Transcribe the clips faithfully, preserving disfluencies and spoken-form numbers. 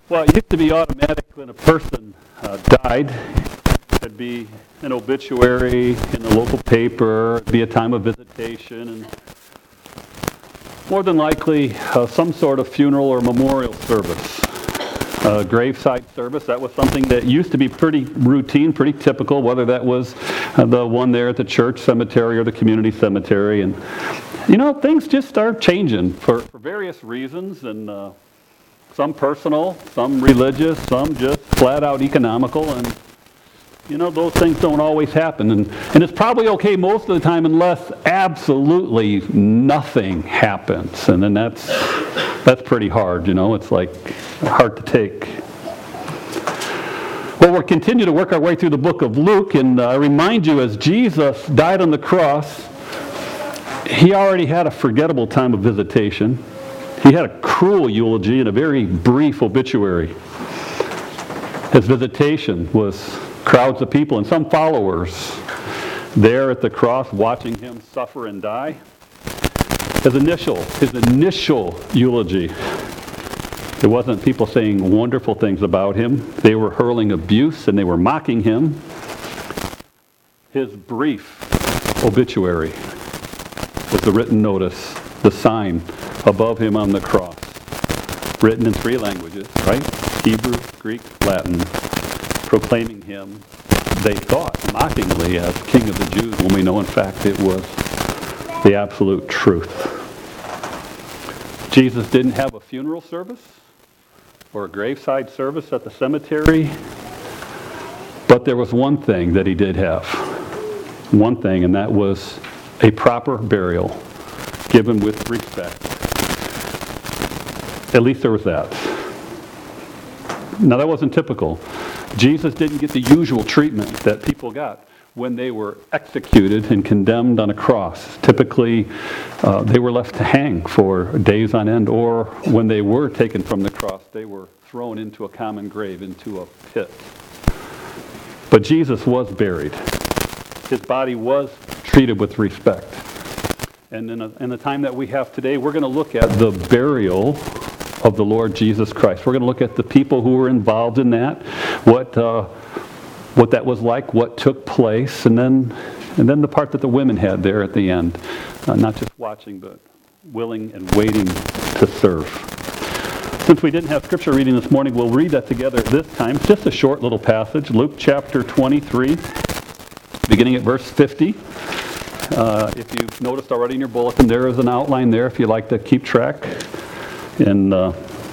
Well, it used to be automatic when a person uh, died. It'd be an obituary in the local paper, it'd be a time of visitation, and more than likely uh, some sort of funeral or memorial service. Uh, graveside service, that was something that used to be pretty routine, pretty typical, whether that was uh, the one there at the church cemetery or the community cemetery. And, you know, things just start changing for, for various reasons, and uh, some personal, some religious, some just flat out economical, and you know, those things don't always happen. And, and it's probably okay most of the time unless absolutely nothing happens. And then that's that's pretty hard, you know. It's like hard to take. Well, we'll continue to work our way through the book of Luke. And uh, I remind you, as Jesus died on the cross, he already had a forgettable time of visitation. He had a cruel eulogy and a very brief obituary. His visitation was crowds of people and some followers there at the cross watching him suffer and die. His initial, his initial eulogy, it wasn't people saying wonderful things about him. They were hurling abuse and they were mocking him. His brief obituary was the written notice, the sign above him on the cross, written in three languages, right? Hebrew, Greek, Latin, proclaiming him, they thought, mockingly as King of the Jews, when we know in fact it was the absolute truth. Jesus didn't have a funeral service or a graveside service at the cemetery, but there was one thing that he did have. One thing, and that was a proper burial given with respect. At least there was that. Now, that wasn't typical. Jesus didn't get the usual treatment that people got when they were executed and condemned on a cross. Typically, uh, they were left to hang for days on end, or when they were taken from the cross, they were thrown into a common grave, into a pit. But Jesus was buried. His body was treated with respect. And in, a, in the time that we have today, we're going to look at the burial of the Lord Jesus Christ. We're going to look at the people who were involved in that, what uh, what that was like, what took place, and then and then the part that the women had there at the end, uh, not just watching, but willing and waiting to serve. Since we didn't have scripture reading this morning, we'll read that together this time. It's just a short little passage, Luke chapter twenty-three, beginning at verse fifty. Uh, if you've noticed already in your bulletin, there is an outline there if you like to keep track. In uh,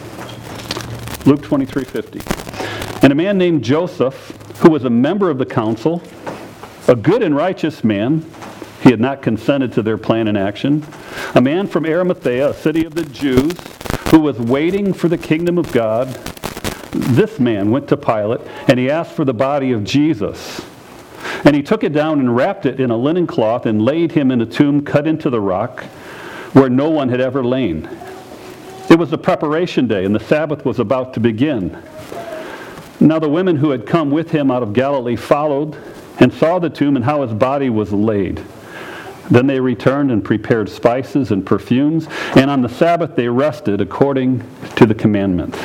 Luke twenty-three fifty. And a man named Joseph, who was a member of the council, a good and righteous man, he had not consented to their plan and action, a man from Arimathea, a city of the Jews, who was waiting for the kingdom of God, this man went to Pilate, and he asked for the body of Jesus. And he took it down and wrapped it in a linen cloth and laid him in a tomb cut into the rock where no one had ever lain. It was the preparation day, and the Sabbath was about to begin. Now the women who had come with him out of Galilee followed and saw the tomb and how his body was laid. Then they returned and prepared spices and perfumes, and on the Sabbath they rested according to the commandment.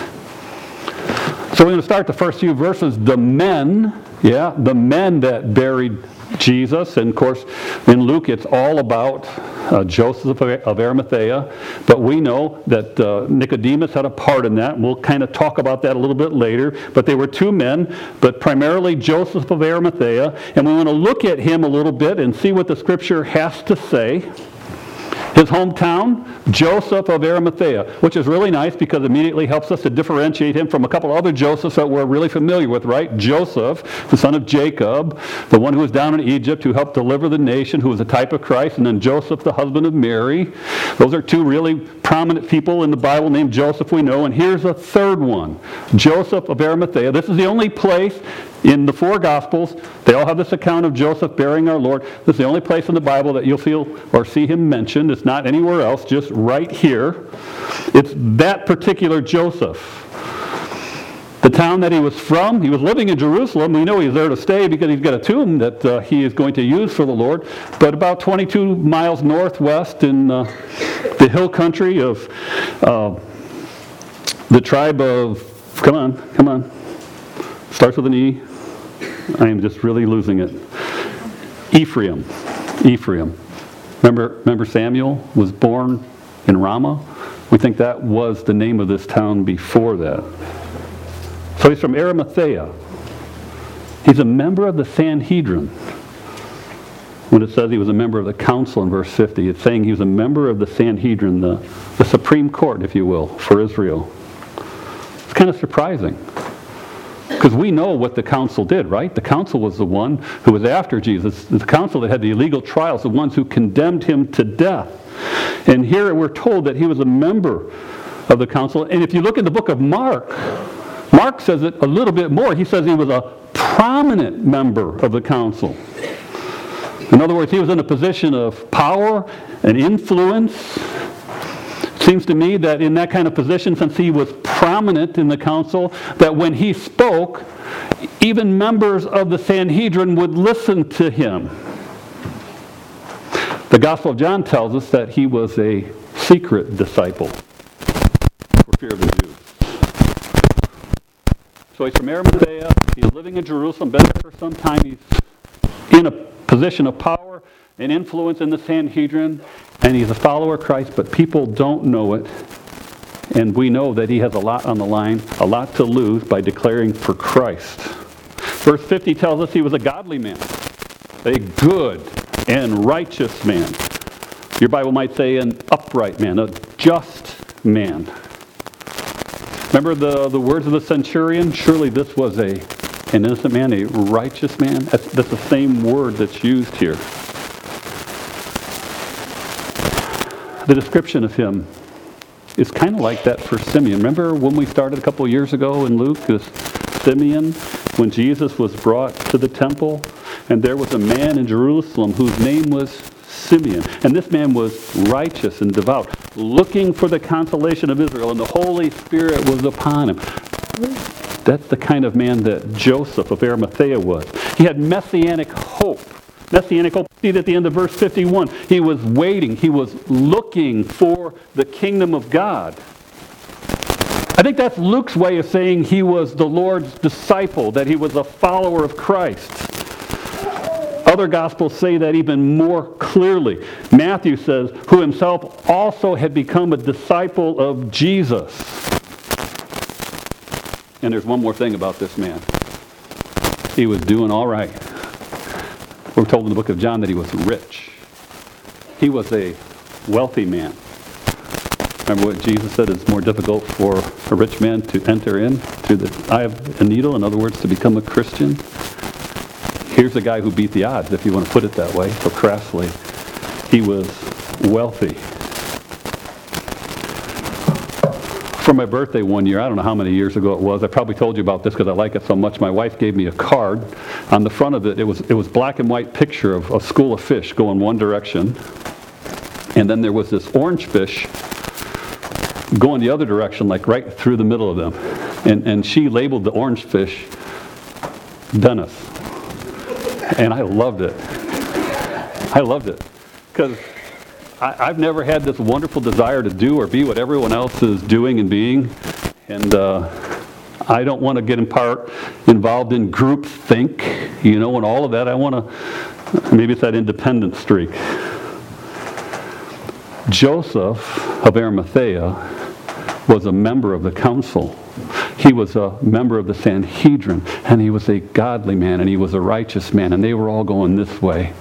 So we're going to start the first few verses. The men, yeah, the men that buried Jesus, and of course in Luke it's all about uh, Joseph of Arimathea, but we know that uh, Nicodemus had a part in that, and we'll kind of talk about that a little bit later. But they were two men, but primarily Joseph of Arimathea, and we want to look at him a little bit and see what the scripture has to say. His hometown, Joseph of Arimathea, which is really nice because it immediately helps us to differentiate him from a couple other Josephs that we're really familiar with, right? Joseph, the son of Jacob, the one who was down in Egypt, who helped deliver the nation, who was a type of Christ, and then Joseph, the husband of Mary. Those are two really prominent people in the Bible named Joseph we know. And here's a third one, Joseph of Arimathea. This is the only place in the four Gospels, they all have this account of Joseph burying our Lord. This is the only place in the Bible that you'll feel or see him mentioned. It's not anywhere else, just right here. It's that particular Joseph. The town that he was from, he was living in Jerusalem. We know he's there to stay because he's got a tomb that uh, he is going to use for the Lord. But about twenty-two miles northwest in uh, the hill country of uh, the tribe of Come on, come on. Starts with an E. I am just really losing it. Ephraim. Ephraim. Remember, remember Samuel was born in Ramah? We think that was the name of this town before that. So he's from Arimathea. He's a member of the Sanhedrin. When it says he was a member of the council in verse fifty, it's saying he was a member of the Sanhedrin, the, the Supreme Court, if you will, for Israel. It's kind of surprising. Because we know what the council did, right? The council was the one who was after Jesus. The council that had the illegal trials, the ones who condemned him to death. And here we're told that he was a member of the council. And if you look at the book of Mark, Mark says it a little bit more. He says he was a prominent member of the council. In other words, he was in a position of power and influence. It seems to me that in that kind of position, since he was prominent in the council, that when he spoke, even members of the Sanhedrin would listen to him. The Gospel of John tells us that he was a secret disciple for fear of the Jews. So he's from Arimathea. He's living in Jerusalem, been there for some time. He's in a position of power and influence in the Sanhedrin, and he's a follower of Christ, but people don't know it. And we know that he has a lot on the line, a lot to lose by declaring for Christ. Verse fifty tells us he was a godly man, a good and righteous man. Your Bible might say an upright man, a just man. Remember the, the words of the centurion? Surely this was a an innocent man, a righteous man. That's, that's the same word that's used here. The description of him is kind of like that for Simeon. Remember when we started a couple of years ago in Luke, this Simeon, when Jesus was brought to the temple, and there was a man in Jerusalem whose name was Simeon. And this man was righteous and devout, looking for the consolation of Israel, and the Holy Spirit was upon him. That's the kind of man that Joseph of Arimathea was. He had messianic hope. Messianic hope. See at the end of verse fifty-one. He was waiting. He was looking for the kingdom of God. I think that's Luke's way of saying he was the Lord's disciple, that he was a follower of Christ. Other Gospels say that even more clearly. Matthew says, who himself also had become a disciple of Jesus. And there's one more thing about this man. He was doing all right. We're told in the book of John that he was rich. He was a wealthy man. Remember what Jesus said, it's more difficult for a rich man to enter in through the eye of a needle, in other words, to become a Christian. Here's a guy who beat the odds, if you want to put it that way, so crassly. He was wealthy. For my birthday one year, I don't know how many years ago it was, I probably told you about this because I like it so much, my wife gave me a card. On the front of it, it was it was black and white picture of a school of fish going one direction. And then there was this orange fish going the other direction, like right through the middle of them. And, and she labeled the orange fish Dennis. And I loved it. I loved it. Because I've never had this wonderful desire to do or be what everyone else is doing and being. And uh, I don't want to get in part involved in group think, you know, and all of that. I want to, maybe it's that independent streak. Joseph of Arimathea was a member of the council. He was a member of the Sanhedrin, and he was a godly man, and he was a righteous man, and they were all going this way.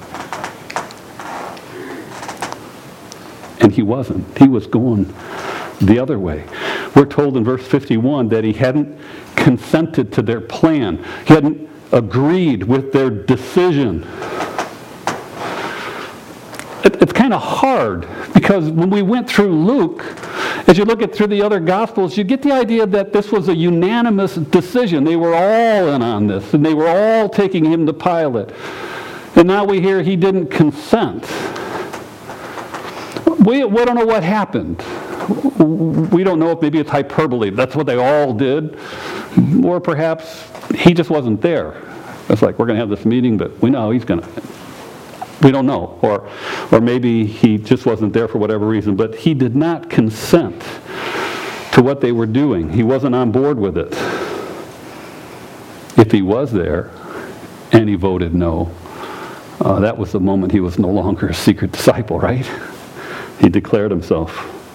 And he wasn't. He was going the other way. We're told in verse fifty-one that he hadn't consented to their plan. He hadn't agreed with their decision. It, it's kind of hard because when we went through Luke, as you look at through the other Gospels, you get the idea that this was a unanimous decision. They were all in on this, and they were all taking him to Pilate. And now we hear he didn't consent. We, we don't know what happened. We don't know if maybe it's hyperbole. That's what they all did. Or perhaps he just wasn't there. It's like, we're going to have this meeting, but we know he's going to. We don't know. Or, or maybe he just wasn't there for whatever reason. But he did not consent to to what they were doing. He wasn't on board with it. If he was there and he voted no, uh, that was the moment he was no longer a secret disciple, right? He declared himself.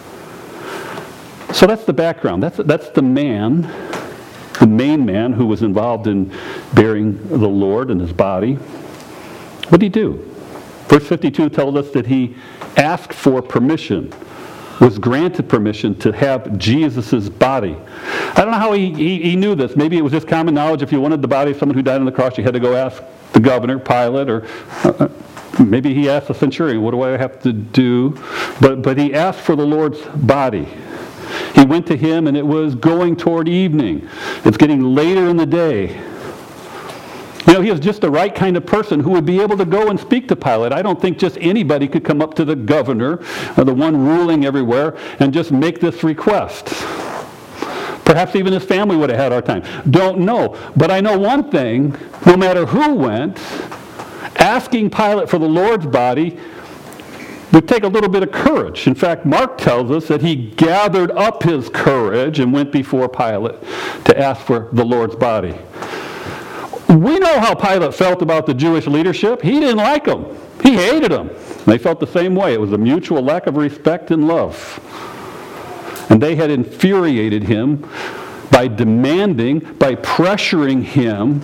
So that's the background. That's, that's the man, the main man who was involved in bearing the Lord in his body. What did he do? Verse fifty-two tells us that he asked for permission, was granted permission to have Jesus' body. I don't know how he, he, he knew this. Maybe it was just common knowledge. If you wanted the body of someone who died on the cross, you had to go ask the governor, Pilate, or uh, maybe he asked the centurion, what do I have to do? But, but he asked for the Lord's body. He went to him, and it was going toward evening. It's getting later in the day. You know, he was just the right kind of person who would be able to go and speak to Pilate. I don't think just anybody could come up to the governor, or the one ruling everywhere, and just make this request. Perhaps even his family would have had a hard time. Don't know. But I know one thing, no matter who went, asking Pilate for the Lord's body would take a little bit of courage. In fact, Mark tells us that he gathered up his courage and went before Pilate to ask for the Lord's body. We know how Pilate felt about the Jewish leadership. He didn't like them. He hated them. They felt the same way. It was a mutual lack of respect and love. And they had infuriated him by demanding, by pressuring him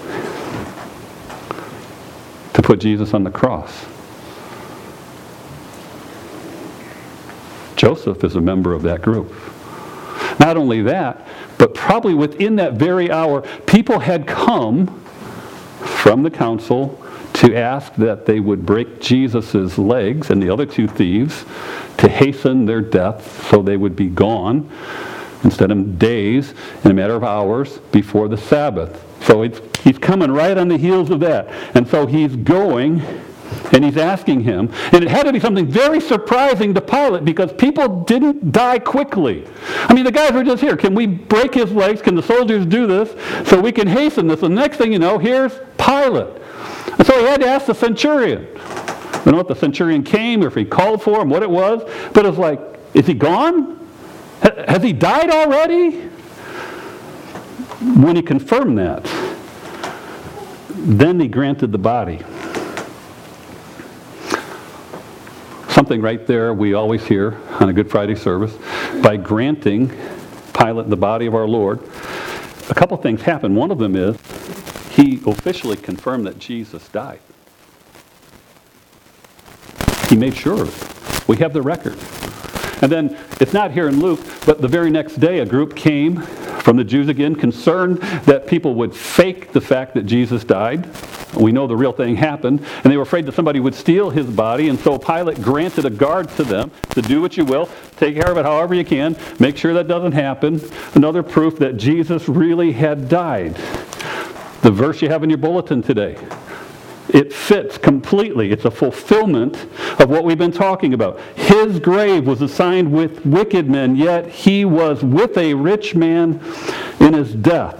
to put Jesus on the cross. Joseph is a member of that group. Not only that, but probably within that very hour, people had come from the council to ask that they would break Jesus' legs and the other two thieves to hasten their death so they would be gone instead of days, in a matter of hours before the Sabbath. So it's, he's coming right on the heels of that. And so he's going and he's asking him. And it had to be something very surprising to Pilate because people didn't die quickly. I mean, the guys were just here. Can we break his legs? Can the soldiers do this so we can hasten this? And the next thing you know, here's Pilate. And so he had to ask the centurion. I don't know if the centurion came or if he called for him, what it was. But it was like, is he gone? Has he died already? When he confirmed that, then he granted the body. Something right there we always hear on a Good Friday service. By granting Pilate the body of our Lord, a couple things happen. One of them is he officially confirmed that Jesus died. He made sure of it. We have the record. And then, it's not here in Luke, but the very next day a group came from the Jews again, concerned that people would fake the fact that Jesus died. We know the real thing happened. And they were afraid that somebody would steal his body. And so Pilate granted a guard to them to do what you will. Take care of it however you can. Make sure that doesn't happen. Another proof that Jesus really had died. The verse you have in your bulletin today. It fits completely. It's a fulfillment of what we've been talking about. His grave was assigned with wicked men, yet he was with a rich man in his death.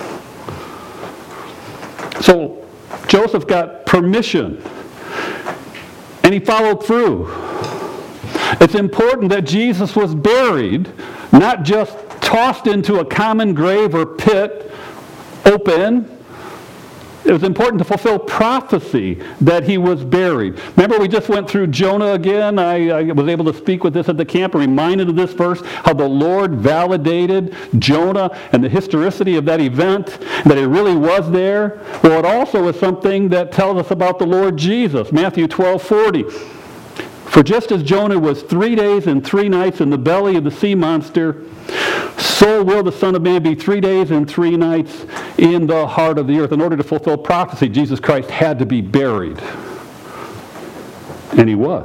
So Joseph got permission, and he followed through. It's important that Jesus was buried, not just tossed into a common grave or pit, open. It was important to fulfill prophecy that he was buried. Remember, we just went through Jonah again. I, I was able to speak with this at the camp and reminded of this verse, how the Lord validated Jonah and the historicity of that event, that it really was there. Well, it also is something that tells us about the Lord Jesus. Matthew twelve forty. For just as Jonah was three days and three nights in the belly of the sea monster, so will the Son of Man be three days and three nights in the heart of the earth. In order to fulfill prophecy, Jesus Christ had to be buried. And he was.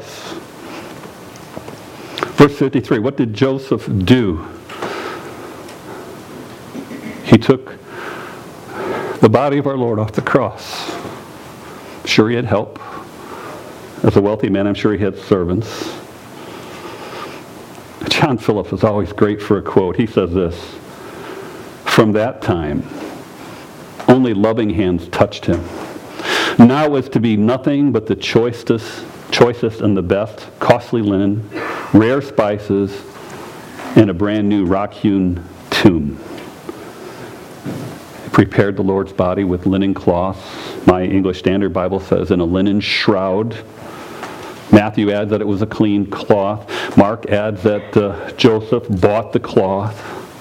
Verse fifty-three, what did Joseph do? He took the body of our Lord off the cross. Sure, he had help. As a wealthy man, I'm sure he had servants. John Phillips is always great for a quote. He says this, from that time, only loving hands touched him. Now was to be nothing but the choicest, choicest and the best, costly linen, rare spices, and a brand new rock-hewn tomb. They prepared the Lord's body with linen cloths. My English Standard Bible says in a linen shroud. Matthew adds that it was a clean cloth. Mark adds that uh, Joseph bought the cloth.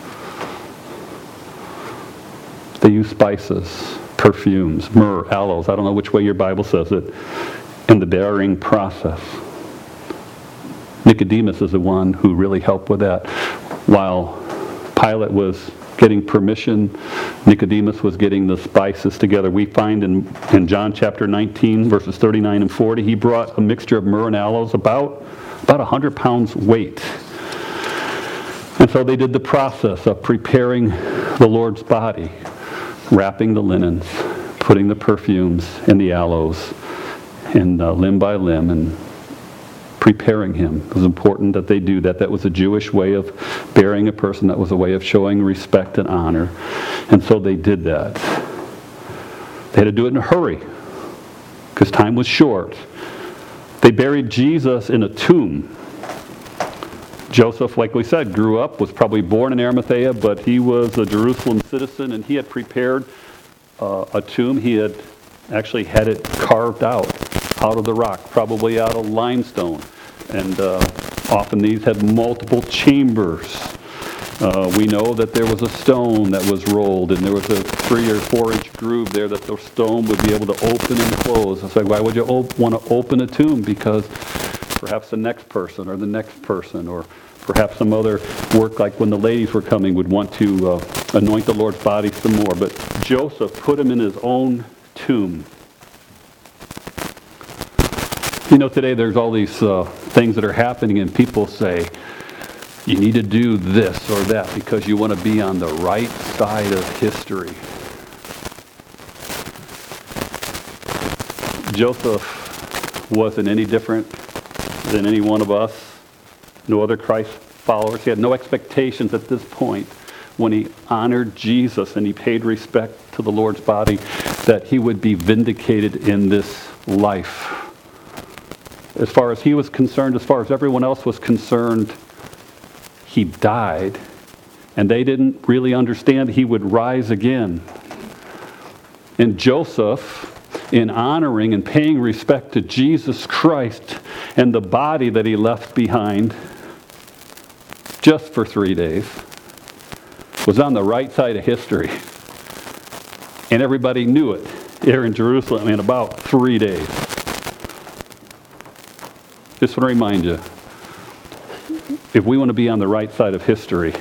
They used spices, perfumes, myrrh, aloes. I don't know which way your Bible says it. In the burying process. Nicodemus is the one who really helped with that. While Pilate was getting permission, Nicodemus was getting the spices together. We find in, in John chapter nineteen, verses thirty-nine and forty, he brought a mixture of myrrh and aloes, about, about one hundred pounds weight. And so they did the process of preparing the Lord's body, wrapping the linens, putting the perfumes and the aloes, and uh, limb by limb, and preparing him. It was important that they do that. That was a Jewish way of burying a person. That was a way of showing respect and honor. And so they did that. They had to do it in a hurry because time was short. They buried Jesus in a tomb. Joseph, like we said, grew up, was probably born in Arimathea, but he was a Jerusalem citizen, and he had prepared uh, a tomb. He had actually had it carved out, out of the rock, probably out of limestone. And uh, often these had multiple chambers. Uh, we know that there was a stone that was rolled, and there was a three or four inch groove there that the stone would be able to open and close. It's like, why would you op- want to open a tomb? Because perhaps the next person or the next person, or perhaps some other work, like when the ladies were coming, would want to uh, anoint the Lord's body some more. But Joseph put him in his own tomb. You know, today there's all these uh, things that are happening, and people say, you need to do this or that because you want to be on the right side of history. Joseph wasn't any different than any one of us. No other Christ followers. He had no expectations at this point when he honored Jesus and he paid respect to the Lord's body that he would be vindicated in this life. As far as he was concerned, as far as everyone else was concerned, he died, and they didn't really understand he would rise again. And Joseph, in honoring and paying respect to Jesus Christ and the body that he left behind just for three days, was on the right side of history. And everybody knew it here in Jerusalem in about three days. Just want to remind you, if we want to be on the right side of history,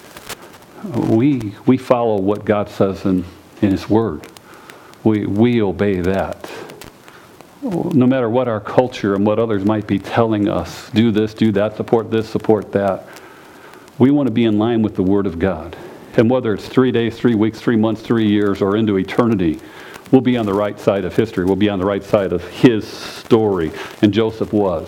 we we follow what God says in, in His Word. We we obey that. No matter what our culture and what others might be telling us, do this, do that, support this, support that. We want to be in line with the Word of God. And whether it's three days, three weeks, three months, three years, or into eternity, we'll be on the right side of history. We'll be on the right side of His story. And Joseph was.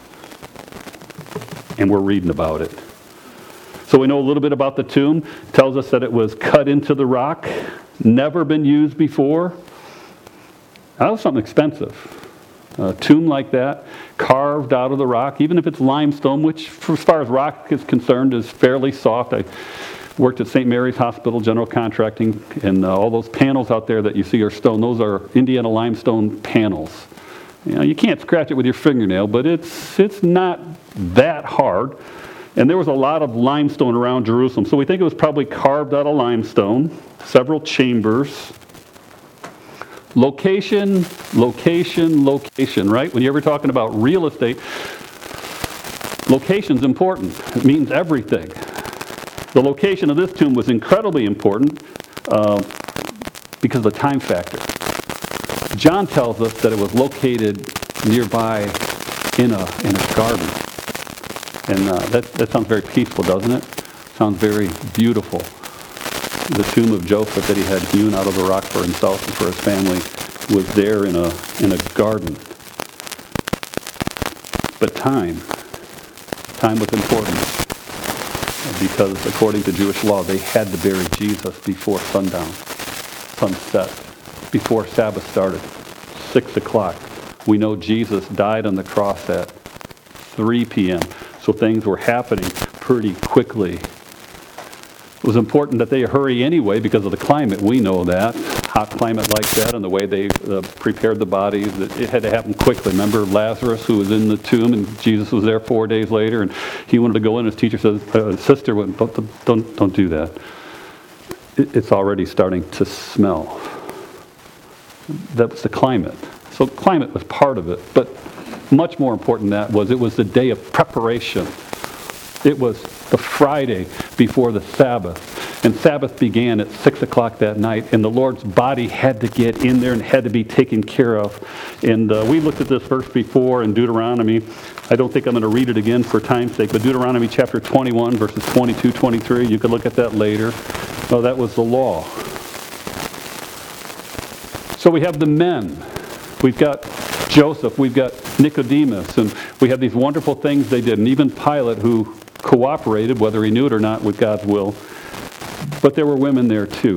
And we're reading about it. So we know a little bit about the tomb. It tells us that it was cut into the rock, never been used before. That was something expensive. A tomb like that, carved out of the rock, even if it's limestone, which as far as rock is concerned is fairly soft. I worked at Saint Mary's Hospital, general contracting, and uh, all those panels out there that you see are stone. Those are Indiana limestone panels. You know, you can't scratch it with your fingernail, but it's it's not that hard. And there was a lot of limestone around Jerusalem. So we think it was probably carved out of limestone, several chambers. Location, location, location, right? When you're ever talking about real estate, location's important. It means everything. The location of this tomb was incredibly important uh, because of the time factor. John tells us that it was located nearby in a in a garden. And uh, that, that sounds very peaceful, doesn't it? Sounds very beautiful. The tomb of Joseph that he had hewn out of the rock for himself and for his family was there in a in a garden. But time, time was important because according to Jewish law, they had to bury Jesus before sundown, sunset, before Sabbath started, six o'clock. We know Jesus died on the cross at three p.m., so things were happening pretty quickly. It was important that they hurry anyway because of the climate. We know that. Hot climate like that and the way they uh, prepared the bodies. It had to happen quickly. Remember Lazarus who was in the tomb and Jesus was there four days later and he wanted to go in. His teacher says, uh, sister, don't, don't, don't do that. It, it's already starting to smell. That was the climate. So climate was part of it. But much more important than that was it was the day of preparation. It was the Friday before the Sabbath. And Sabbath began at six o'clock that night. And the Lord's body had to get in there and had to be taken care of. And uh, we looked at this verse before in Deuteronomy. I don't think I'm going to read it again for time's sake. But Deuteronomy chapter twenty-one, verses twenty-two, twenty-three. You can look at that later. Oh, that was the law. So we have the men. We've got Joseph. We've got Nicodemus. And we have these wonderful things they did. And even Pilate, who cooperated, whether he knew it or not, with God's will. But there were women there too.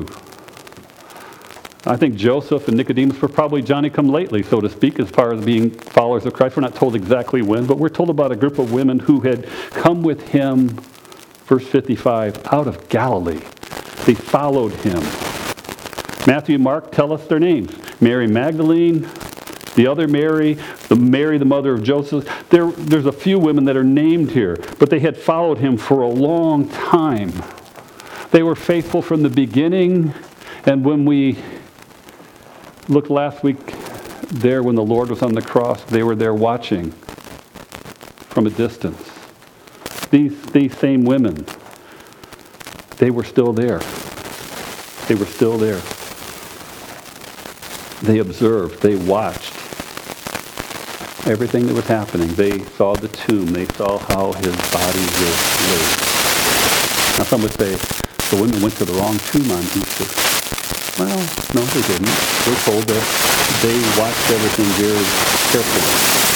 I think Joseph and Nicodemus were probably Johnny-come-lately, so to speak, as far as being followers of Christ. We're not told exactly when, but we're told about a group of women who had come with him, verse fifty-five, out of Galilee. They followed him. Matthew and Mark tell us their names. Mary Magdalene, the other Mary, the Mary, the mother of Joseph. There, there's a few women that are named here, but they had followed him for a long time. They were faithful from the beginning, and when we looked last week there when the Lord was on the cross, they were there watching from a distance. These, these same women, they were still there. They were still there. They observed, they watched everything that was happening. They saw the tomb. They saw how his body was laid. Now some would say, the women went to the wrong tomb on Easter. Well, no, they didn't. We're told that they watched everything very carefully.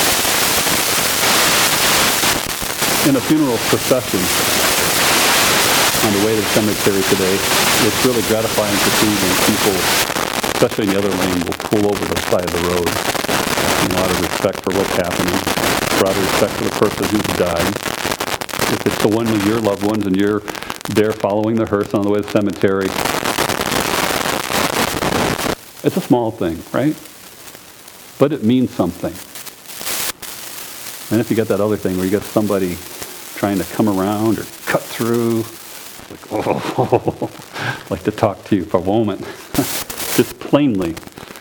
In a funeral procession on the way to the cemetery today, it's really gratifying to see when people, especially in the other lane, will pull over the side of the road. You know, out of respect for what's happening, out of respect for the person who's died. If it's the one with your loved ones and you're there following the hearse on the way to the cemetery, it's a small thing, right? But it means something. And if you got that other thing where you got somebody trying to come around or cut through, like, oh, I'd like to talk to you for a moment. Just plainly.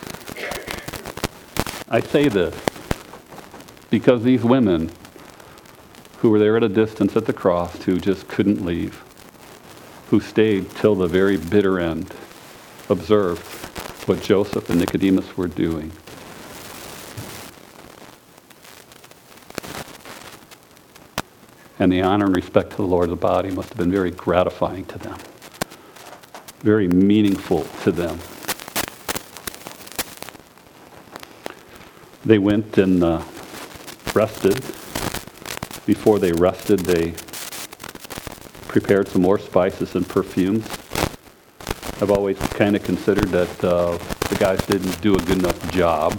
I say this because these women who were there at a distance at the cross, who just couldn't leave, who stayed till the very bitter end, observed what Joseph and Nicodemus were doing. And the honor and respect to the Lord of the body must have been very gratifying to them, very meaningful to them. They went and uh, rested. Before they rested, they prepared some more spices and perfumes. I've always kind of considered that uh, the guys didn't do a good enough job.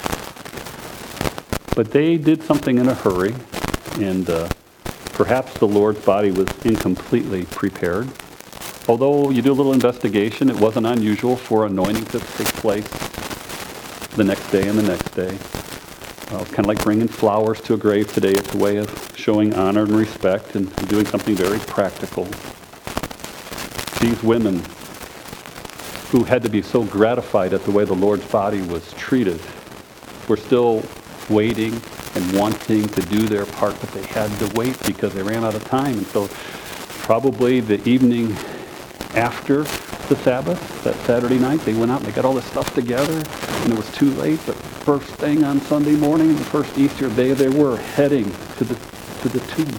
But they did something in a hurry, and uh, perhaps the Lord's body was incompletely prepared. Although you do a little investigation, it wasn't unusual for anointing to take place the next day and the next day. Uh, it's kind of like bringing flowers to a grave today. It's a way of showing honor and respect and doing something very practical. These women who had to be so gratified at the way the Lord's body was treated were still waiting and wanting to do their part, but they had to wait because they ran out of time. And so probably the evening after the Sabbath, that Saturday night, they went out and they got all this stuff together, and it was too late. But first thing on Sunday morning, the first Easter day, they were heading to the to the tomb.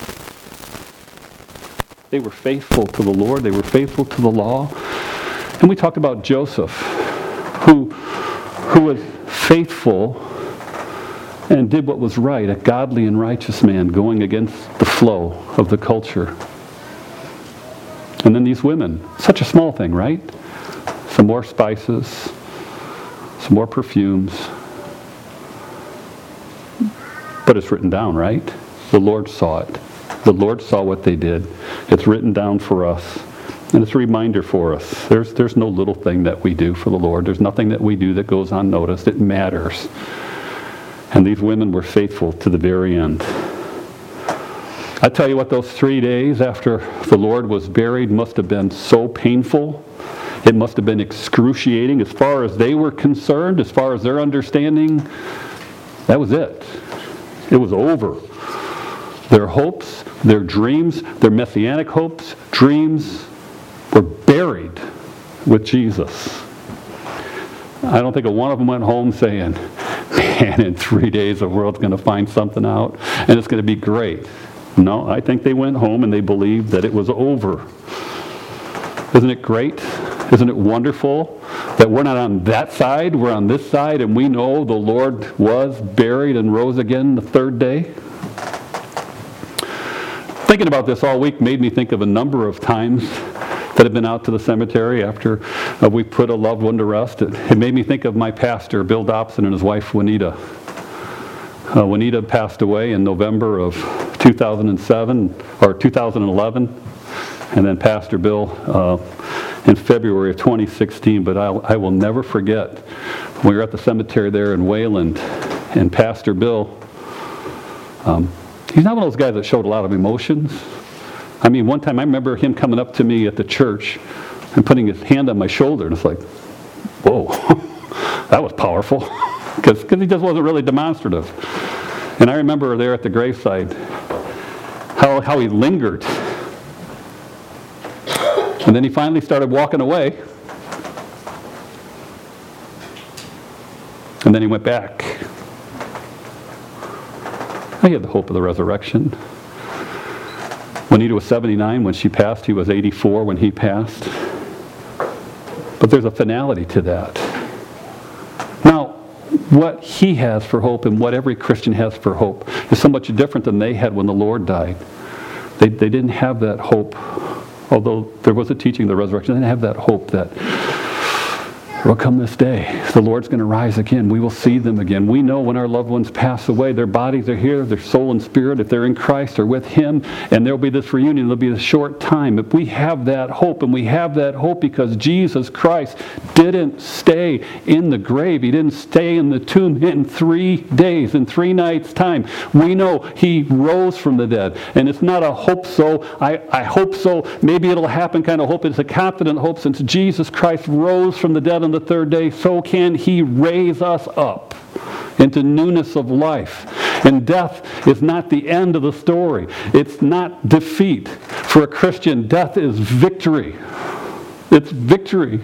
They were faithful to the Lord. They were faithful to the law. And we talked about Joseph, who who was faithful and did what was right, a godly and righteous man going against the flow of the culture. And then these women, such a small thing, right? Some more spices, some more perfumes. But it's written down, right? The Lord saw it. The Lord saw what they did. It's written down for us. And it's a reminder for us. There's, there's no little thing that we do for the Lord. There's nothing that we do that goes unnoticed. It matters. And these women were faithful to the very end. I tell you what, those three days after the Lord was buried must have been so painful. It must have been excruciating as far as they were concerned, as far as their understanding. That was it. It was over. Their hopes, their dreams, their messianic hopes, dreams were buried with Jesus. I don't think a one of them went home saying, man, in three days the world's going to find something out and it's going to be great. No, I think they went home and they believed that it was over. Isn't it great? Isn't it wonderful that we're not on that side, we're on this side, and we know the Lord was buried and rose again the third day? Thinking about this all week made me think of a number of times that have been out to the cemetery after uh, we put a loved one to rest. It, it made me think of my pastor, Bill Dobson, and his wife, Juanita. Uh, Juanita passed away in November of two thousand seven, or two thousand eleven, and then Pastor Bill uh, in February of twenty sixteen. But I'll, I will never forget when we were at the cemetery there in Wayland, and Pastor Bill, um, he's not one of those guys that showed a lot of emotions. I mean, one time I remember him coming up to me at the church and putting his hand on my shoulder, and it's like, whoa, that was powerful, because he just wasn't really demonstrative. And I remember there at the graveside how, how he lingered. And then he finally started walking away. And then he went back. I had the hope of the resurrection. Juanita was seventy-nine when she passed. He was eighty-four when he passed. But there's a finality to that. Now, what he has for hope and what every Christian has for hope is so much different than they had when the Lord died. They, they didn't have that hope. Although there was a teaching of the resurrection, they didn't have that hope that will come this day. The Lord's going to rise again. We will see them again. We know when our loved ones pass away, their bodies are here, their soul and spirit, if they're in Christ, are with Him, and there'll be this reunion. There'll be a short time. If we have that hope, and we have that hope because Jesus Christ didn't stay in the grave. He didn't stay in the tomb in three days, in three nights' time. We know He rose from the dead. And it's not a hope so, I, I hope so, maybe it'll happen kind of hope. It's a confident hope. Since Jesus Christ rose from the dead on the third day, so can He raise us up into newness of life. And death is not the end of the story. It's not defeat. For a Christian, death is victory. It's victory.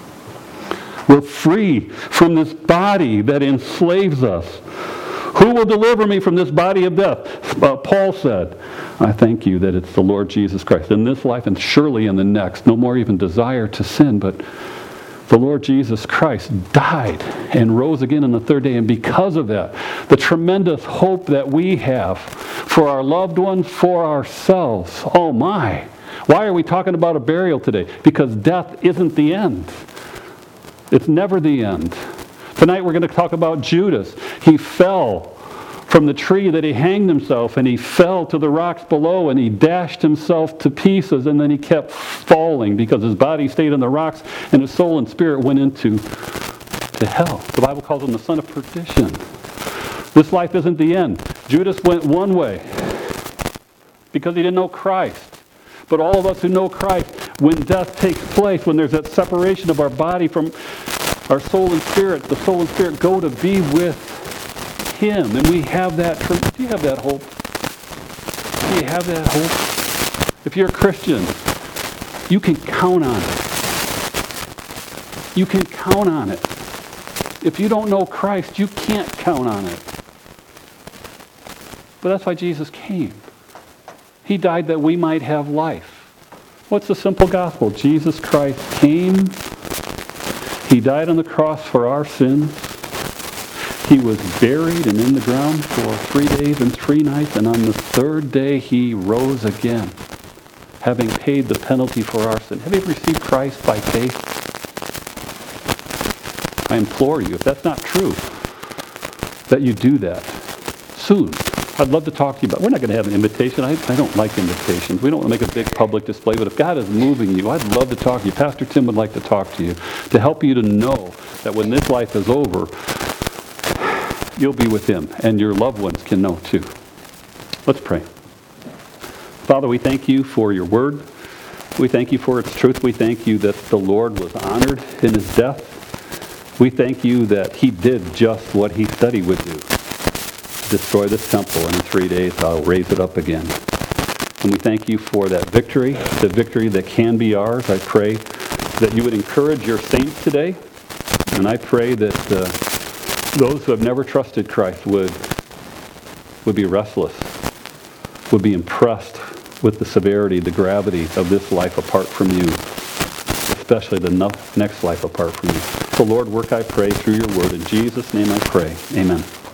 We're free from this body that enslaves us. Who will deliver me from this body of death? Uh, Paul said, I thank you that it's the Lord Jesus Christ. In this life and surely in the next, no more even desire to sin, but the Lord Jesus Christ died and rose again on the third day. And because of that, the tremendous hope that we have for our loved ones, for ourselves, oh my. Why are we talking about a burial today? Because death isn't the end. It's never the end. Tonight we're going to talk about Judas. He fell from the tree that he hanged himself, and he fell to the rocks below, and he dashed himself to pieces, and then he kept falling because his body stayed in the rocks, and his soul and spirit went into to hell. The Bible calls him the son of perdition. This life isn't the end. Judas went one way because he didn't know Christ. But all of us who know Christ, when death takes place, when there's that separation of our body from our soul and spirit, the soul and spirit go to be with Him. And we have that. Do you have that hope? Do you have that hope? If you're a Christian, you can count on it. You can count on it. If you don't know Christ, you can't count on it. But that's why Jesus came. He died that we might have life. What's the simple gospel? Jesus Christ came. He died on the cross for our sins. He was buried and in the ground for three days and three nights, and on the third day He rose again, having paid the penalty for our sin. Have you received Christ by faith? I implore you, if that's not true, that you do that soon. I'd love to talk to you about. We're not going to have an invitation. I, I don't like invitations. We don't want to make a big public display, but if God is moving you, I'd love to talk to you. Pastor Tim would like to talk to you to help you to know that when this life is over, you'll be with him, and your loved ones can know too. Let's pray. Father, we thank you for your word. We thank you for its truth. We thank you that the Lord was honored in his death. We thank you that he did just what he said he would do. Destroy this temple, and in three days I'll raise it up again. And we thank you for that victory, the victory that can be ours. I pray that you would encourage your saints today. And I pray that uh, those who have never trusted Christ would, would be restless, would be impressed with the severity, the gravity of this life apart from you, especially the next life apart from you. So Lord, work, I pray, through your word. In Jesus' name I pray. Amen.